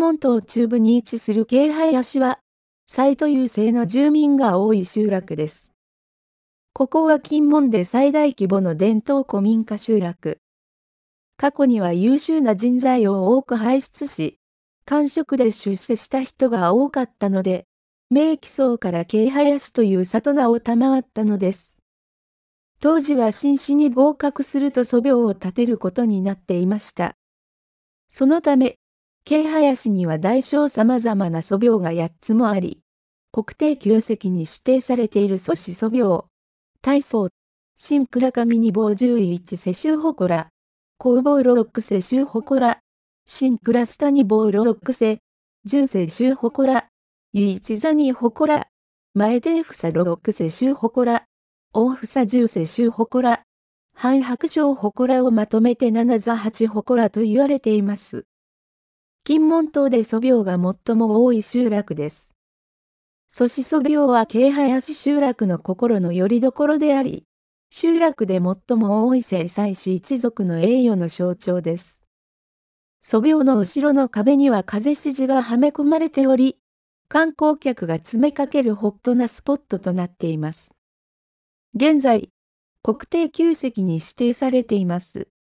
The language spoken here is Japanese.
門島中部に位置する京林は、サイト優勢の住民が多い集落です。ここは金門で最大規模の伝統古民家集落。過去には優秀な人材を多く輩出し、官職で出世した人が多かったので、名器層から京林という里名を賜ったのです。当時は進士に合格すると祖廟を建てることになっていました。そのため、京林には大小様々な祖廟が8つもあり、国定旧跡に指定されている祖師祖廟、大宗、新倉上二坊11世宗祠、弘法6世宗祠、新倉下二坊6世、十世宗祠、唯一座二祠、前田房6世宗祠、大房十世宗祠、半白章祠をまとめて七座八祠と言われています。金門島で祖廟が最も多い集落です。祖師祖廟は京林集落の心の拠り所であり、集落で最も多い正妻子一族の栄誉の象徴です。祖廟の後ろの壁には風指示がはめ込まれており、観光客が詰めかけるホットなスポットとなっています。現在、国定旧跡に指定されています。